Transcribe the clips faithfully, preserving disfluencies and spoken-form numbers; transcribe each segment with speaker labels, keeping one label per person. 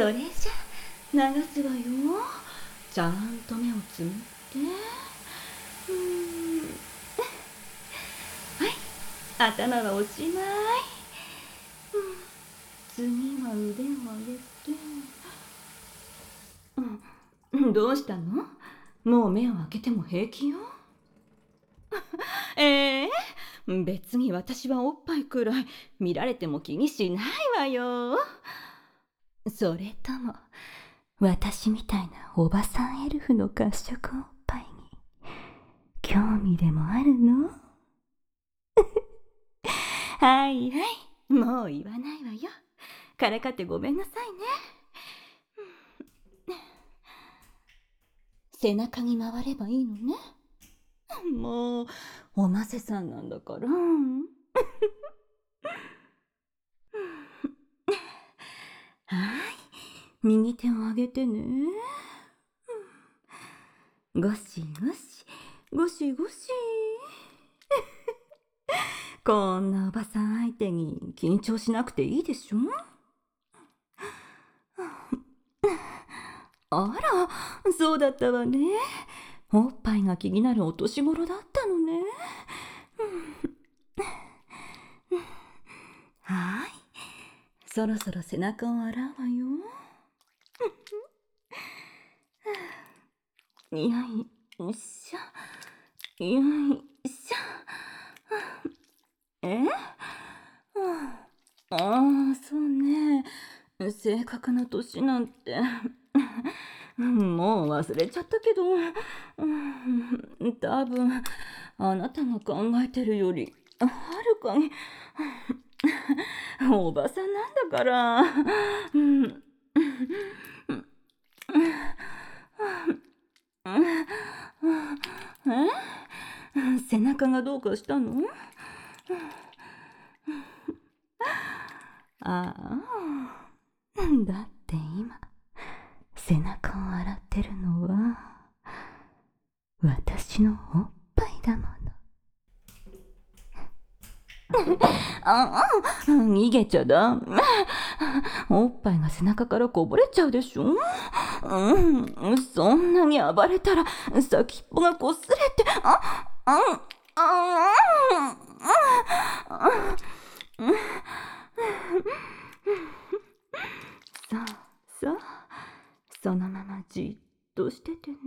Speaker 1: それじゃ流すわよ。ちゃんと目をつむって。うーんはい、頭はおしまい。次は腕を上げて。うん、どうしたの？もう目を開けても平気よ。ええー、別に私はおっぱいくらい見られても気にしないわよ。それとも私みたいなおばさんエルフの褐色おっぱいに興味でもあるの？はいはい、もう言わないわよ。からかってごめんなさいね。背中に回ればいいのね。もうおませさんなんだから。はい、右手を上げてね。ゴシゴシゴシゴシ。こんなおばさん相手に緊張しなくていいでしょ。あら、そうだったわね。おっぱいが気になるお年頃だったのね。はい、そろそろ背中を洗うわよ。よいしょ、よいしょ。え？ああ、そうね。正確な年なんてもう忘れちゃったけど、うん、多分あなたが考えてるよりはるかにおばさんなんだから。うん、え？背中がどうかしたの？ああ、だって今背中を洗ってるのは私のおっぱいだもの。ああ、逃げちゃダメ。おっぱいが背中からこぼれちゃうでしょ。うん、そんなに暴れたら先っぽがこすれて、あ、あ、あ、あ、そうそう、そのままじっとしててね。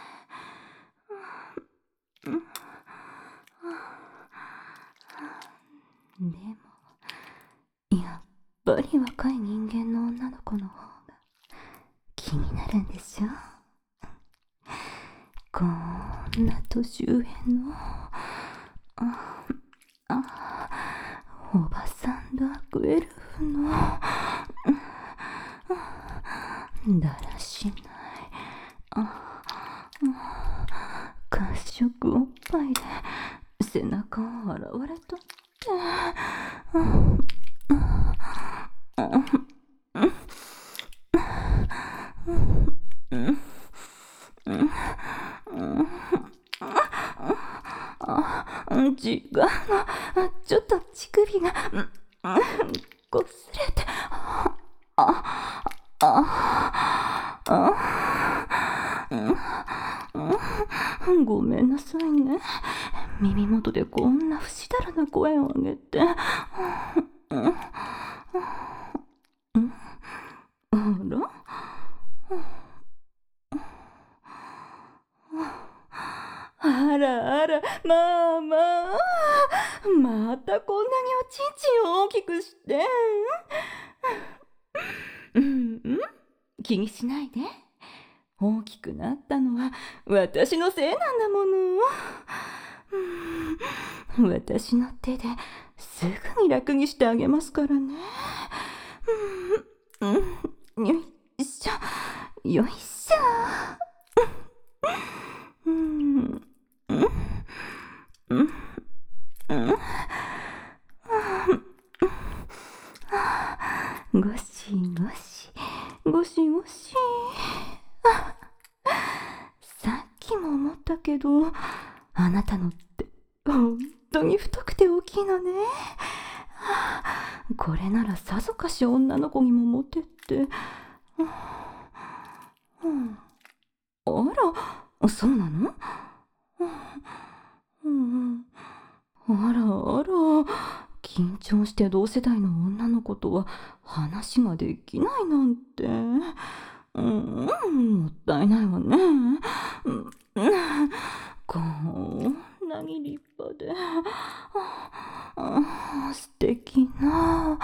Speaker 1: でもやっぱり若い人間の女の子の方が気になるんでしょ。こんな年上のああおばさんダークエルフのだらしないあ褐色おっぱいで背中を洗われたって。違うの、ちょっと乳首がこすれて、あああごめんなさいね。耳元でこんな不死だらな声を上げて。あら、あらあら、まあまあ、またこんなにおちんちんを大きくして。うんうん、気にしないで。大きくなったのは私のせいなんだもの。私の手ですぐに楽にしてあげますからね。うん、よいしょ、よいしょ。うんうんうんうん、ゴシゴシゴシゴシ。さっきも思ったけど、あなたのって本当に太くて大きいのね。これならさぞかし女の子にもモテてあら、そうなの？うん、あらあら、緊張して同世代の女の子とは話ができないなんて。うん、もったいないわね。うん、こんなに立派で、あ、素敵な、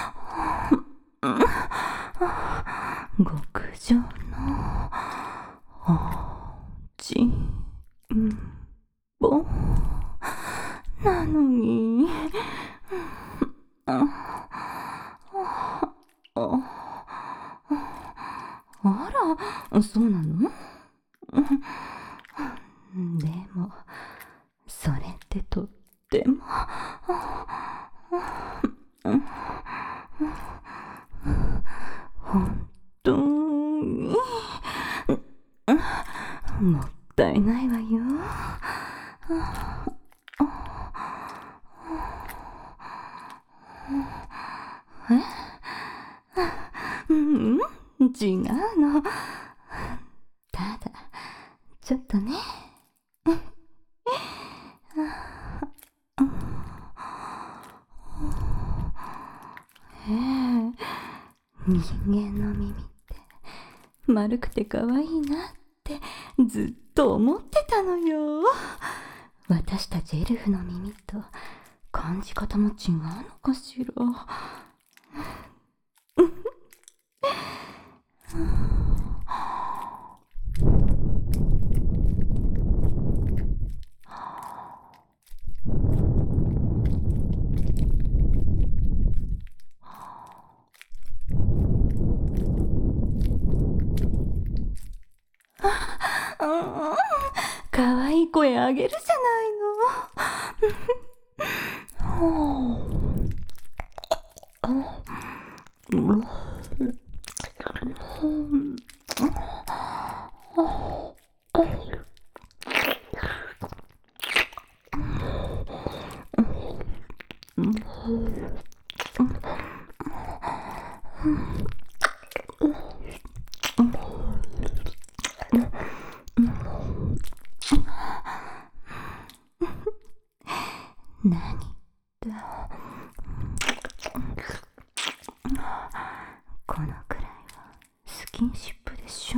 Speaker 1: 極上のおちんぼなのに、あら、そうなの？でも、それってとっても、本当に、もったいないわよ。え？うん、違うの。ただ、ちょっとね。ええ、人間の耳って丸くて可愛いなってずっと思ってたのよ。私たちエルフの耳と感じ方も違うのかしら。かわいい声あげるじゃないの。何ってこのくらいはスキンシップでしょ。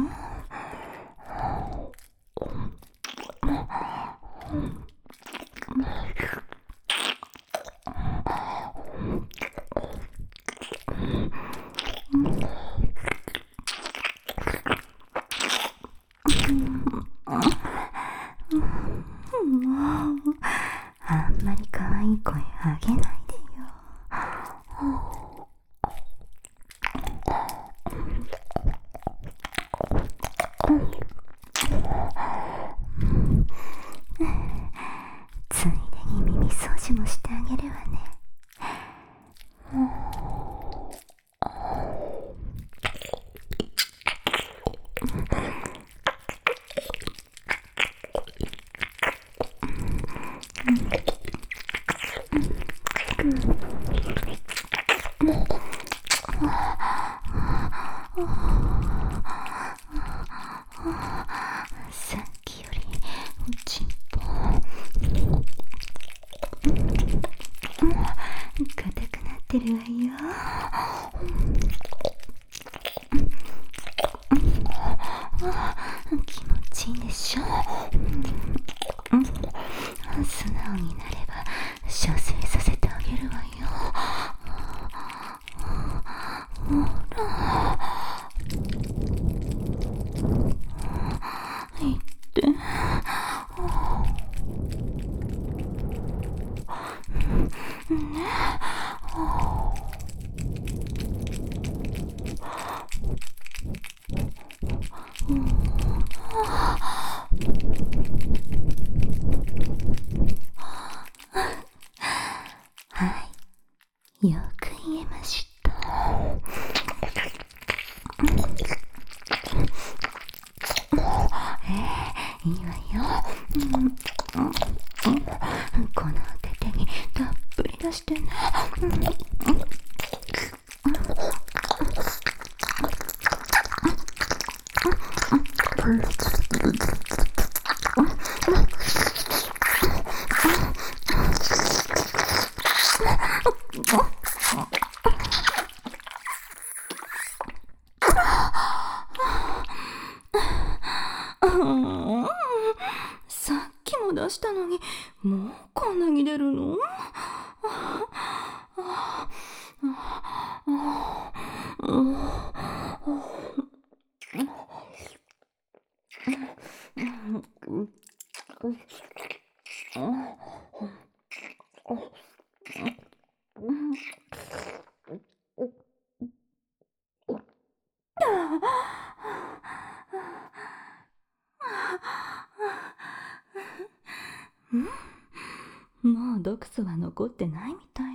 Speaker 1: もうあんまり可愛い声あげないでよ。ついでに耳掃除もしてあげるわね。さっきよりおちんぽ硬くなってるわよ。気持ちいいでしょ。素直になれば射精させてあげるわよ。ほら、いってね。はい、よく言えました。えー、いいわよ。うん、このお手手にたっぷり出してね。 出したのに、もうこんなに出るの？もう毒素は残ってないみたい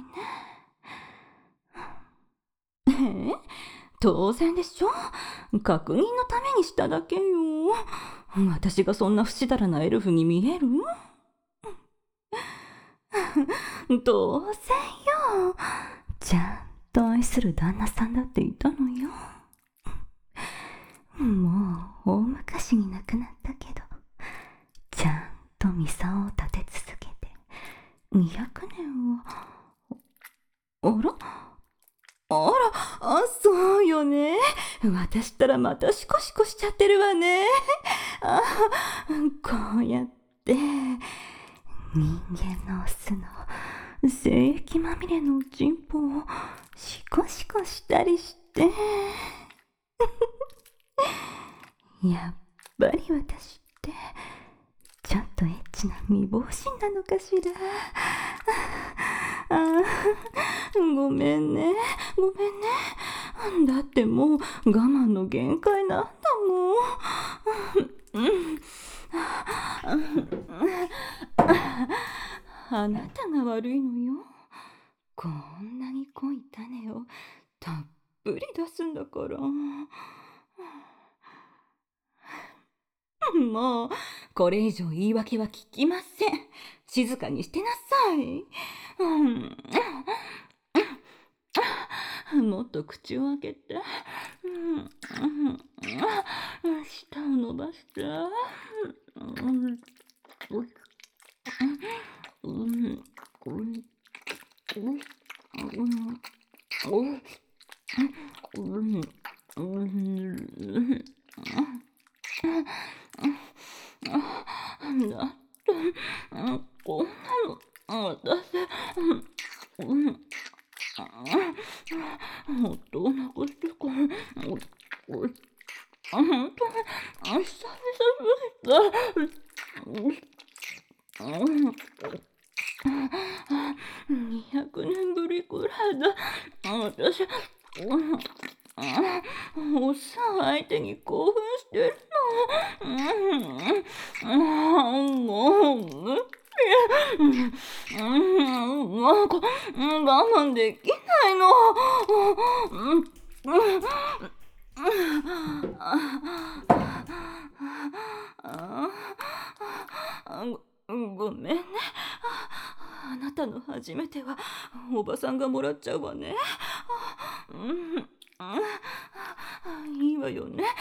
Speaker 1: ね。え？当然でしょ。確認のためにしただけよ。私がそんな不死だらなエルフに見える？当然よ。ちゃんと愛する旦那さんだっていたのよ。もう大昔に亡くなったけど、ちゃんとミサオを立て続けてにひゃくねんを。あらあら、あ、そうよね。私ったらまたシコシコしちゃってるわね。あ、こうやって人間のオスの精液まみれのおちんぽをシコシコしたりしてやっぱり私ってちょっとエッチな未亡人なのかしら。ああ、ごめんね、ごめんね。だってもう我慢の限界なんだもん。あなたが悪いのよ。こんなに濃い種をたっぷり出すんだから。もうこれ以上言い訳は聞きません。静かにしてなさい。もっと口を開けて、舌を伸ばして。だってこんなの私もっとお腹してから本当に久々にひゃくねんぶりくらいだ。私おっさん相手に興奮してるの。もう無理。なんか我慢できないの。ごごめんね。あなたの初めてはおばさんがもらっちゃうわね。いいわよね。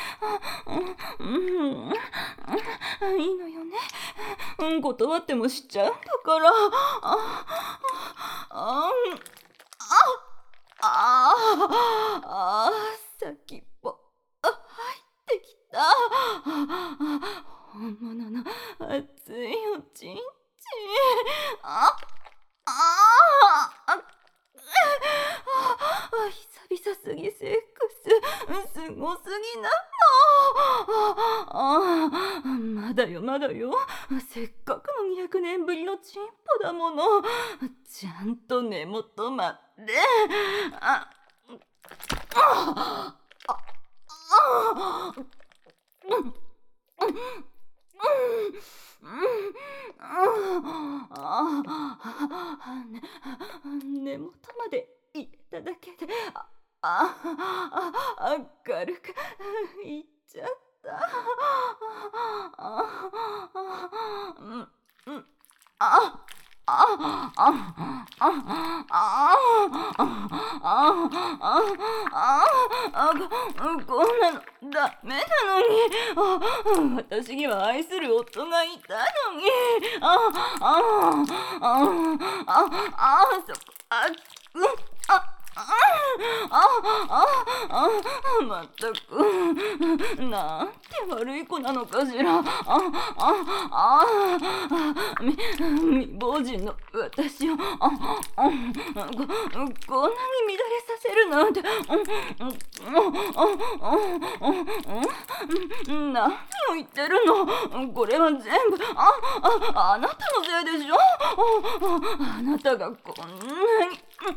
Speaker 1: いいのよね。断ってもしちゃうんだから。ああああ、先っぽ入ってきた。本物の熱いおちんちん。あああ久々すぎセックスすごすぎなの。まだよまだよ。せっかくのにひゃくねんぶりのチンポだもの。ちゃんと根元まで。ああああ根元まで入れただけでああ明るくいっちゃった。ああああああこんなのダメなのに。私には愛する夫がいたのに。ああああああそこあうんあああああまったくなんて悪い子なのかしら。ああああみ未亡人の私をああここんなに乱れさせるなんて。何を言ってるの。これは全部あああなたのせいでしょ。あなたがこんなに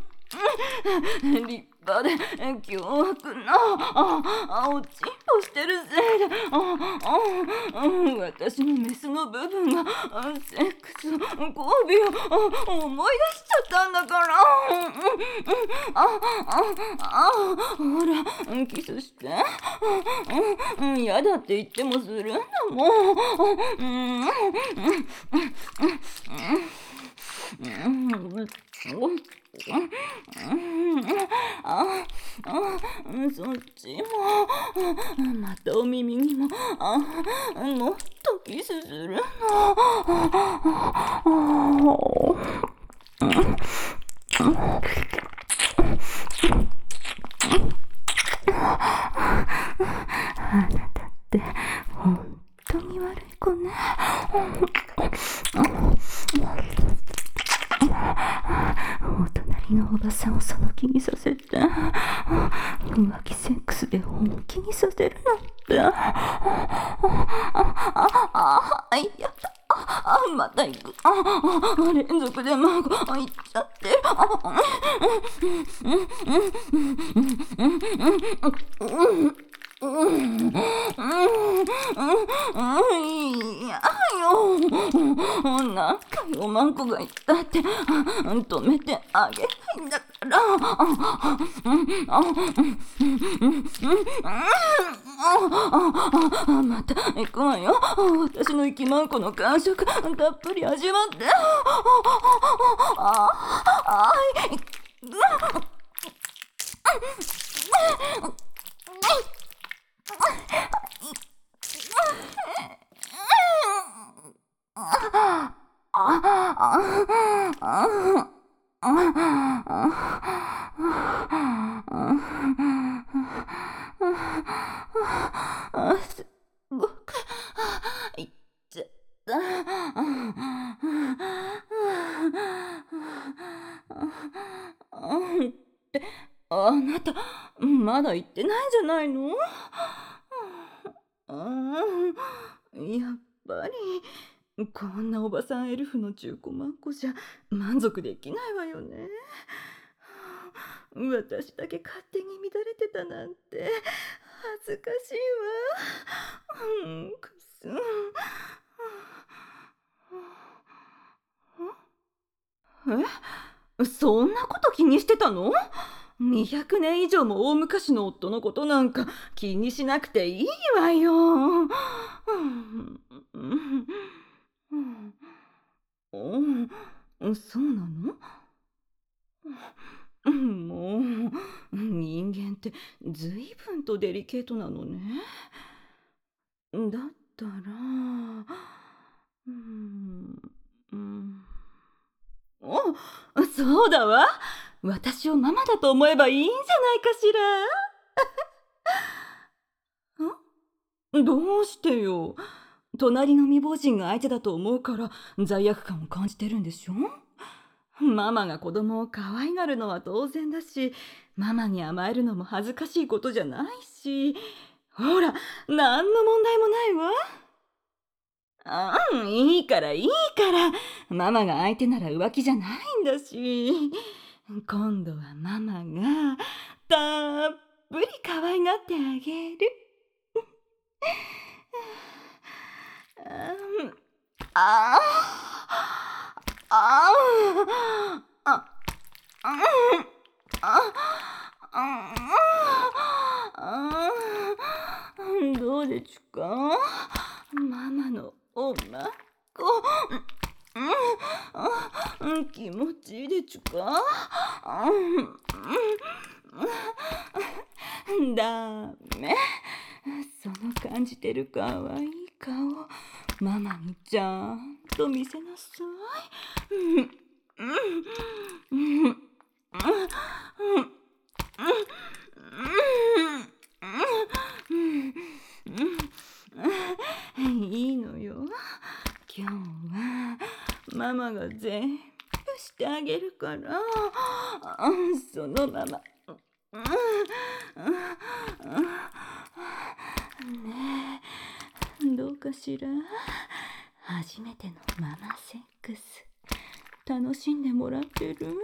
Speaker 1: 立派で凶悪なあおちんぽしてるせいでああ私のメスの部分がセックス交尾を思い出しちゃったんだから。あああほらキスして嫌だって言ってもするんだもん。うんああそっちもまたお耳にもあもっとキスするの。あなたって本当に悪い子ね。お隣のおばさんをその気にさせて浮気セックスで本気にさせるなんて。あああやだあまた行く。あ連続で孫行っちゃってる。あうんうんうんうんいやよ何回おまんこが言ったって止めてあげないんだからまた行くわよ。私の生きまんこの感触たっぷり味わってああすごくいっちゃった。ってあなたまだ言ってないんじゃないの。やっぱりこんなおばさんエルフの中古マンコじゃ満足できないわよね。私だけ勝手に乱れてたなんて恥ずかしいわ。うんくすえそんなこと気にしてたの。にひゃくねん以上も大昔の夫のことなんか気にしなくていいわよ。うんそうなの。もう人間ってずいぶんとデリケートなのね。だったらうんうんおそうだわ。私をママだと思えばいいんじゃないかしら。んどうしてよ。隣の未亡人が相手だと思うから罪悪感を感じてるんでしょ。ママが子供を可愛がるのは当然だし、ママに甘えるのも恥ずかしいことじゃないし、ほら何の問題もないわ。あんいいからいいからママが相手なら浮気じゃないんだし、今度はママがたっぷり可愛がってあげる。あああああどうでちゅかママのおまんこ。気持ちいいでちゅか。ダメ。その感じてるかわいい顔ママにちゃんと見せなさい。 いいのよ。今日はママが全部してあげるから、そのまま。ねえ、どうかしら。初めてのママセックス楽しんでもらってる？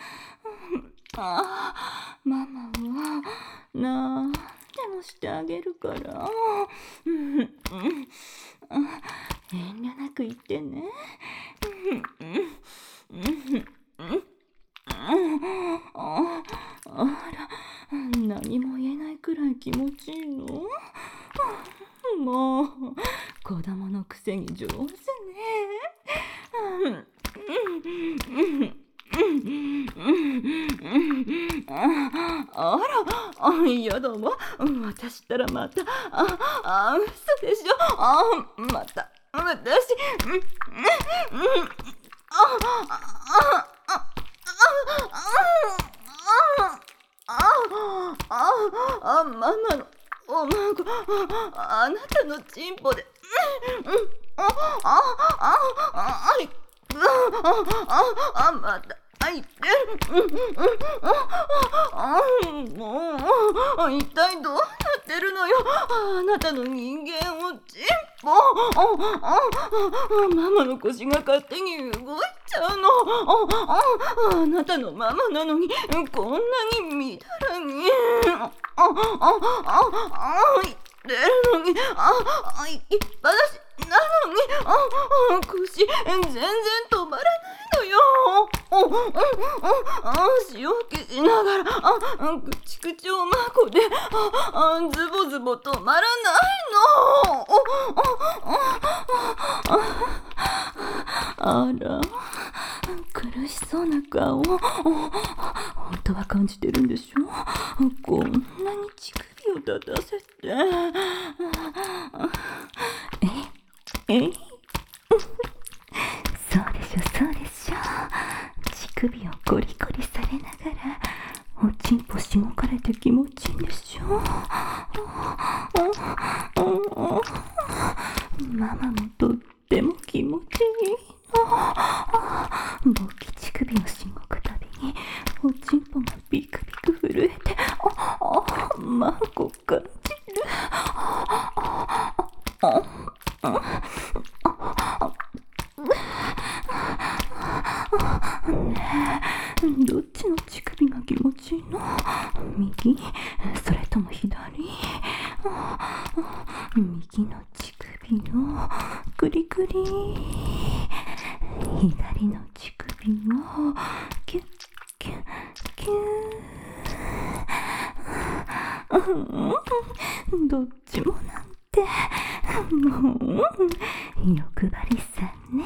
Speaker 1: ああ、ママはなんでもしてあげるから、遠慮なく言ってね。あら、何も言えないくらい気持ちいいの？もう子供のくせに上手ね。あら、あ、やだわ。私ったらまた、あ、あ、嘘でしょ。あ、また、私、あ、あ、あ、あ、あ、ママのおまご、あなたのチンポで、あ、あ、あ、あ、あい、あ、あ、また、あいてる、あ、もう、一体どうなってるのよ、あなたの人間おチンポ。ママの腰が勝手に動いちゃうの。あなたのママなのにこんなにみだらに、ああああ言ってるのに、ああいっぱなしなのに、あ腰全然止まらないのよ。塩気しながら、あ口口をまこで、あズボズボ止まらないの。あら、苦しそうな顔。本当は感じてるんでしょ。こんなに乳首を立たせて。ええそうでしょ、そうでしょ。乳首をコリコリされながらおちんぽしごかれて気持ちいいんでしょ。ママもとっても気持ちいいの。勃起乳首をしごくたびにおちんぽがビクビク震えて、ああマコ感じる。ねえ、どっちの乳首が気持ちいいの？右？それとも左？右の乳首をクリクリ、左の乳首をキュッキュッキュッ。どっちもなんてもう欲張りさね。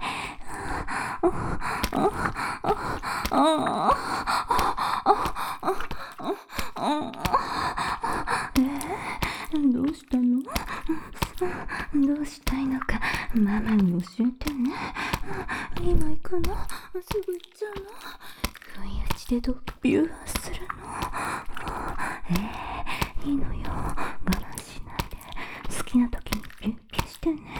Speaker 1: えー、どうしたの？どうしたいのかママに教えてね。今行くの？すぐ行っちゃうの？不意打ちでドビューするの？えー、いいのよ。我慢しないで好きな時にビュッビュッしてね。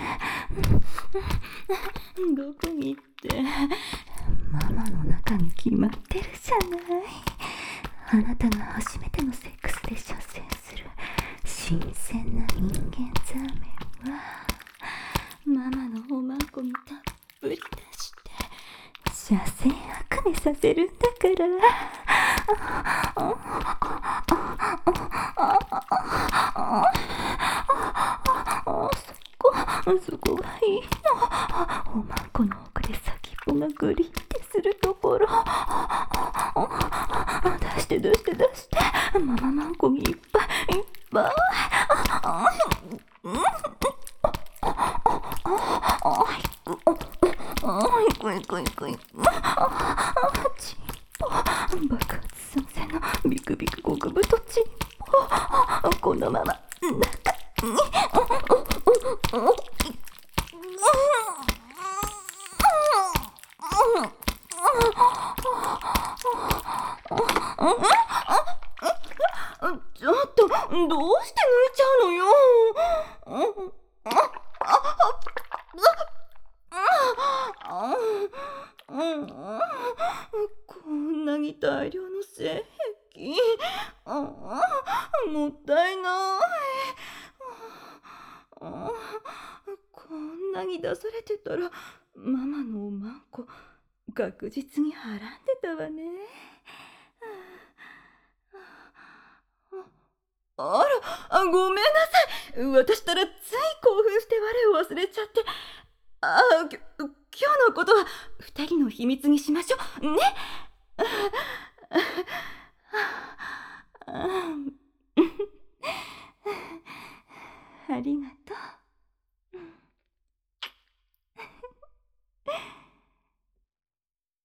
Speaker 1: どこに行ってママの中に決まってるじゃない。あなたが初めてのセックスで射精する新鮮な人間ザメはママのおまんこにたっぷり出して射精悪にさせるんだから。そこがいいの。おまんこの奥で先っぽがグリってするところ。出して出して出して。ママまんこにいっぱいいっぱい。いくいくいくいく。チンポ爆発寸前のビクビク極太チンポ。このまま中にどうして抜いちゃうのよ。ああああこんなに大量の性癖、あもったいない。こんなに出されてたらママのおまんこ確実にはらんでたわね。あら、ごめんなさい。私たらつい興奮して我を忘れちゃって。ああ、きょ今日のことは二人の秘密にしましょうね。ありがとう。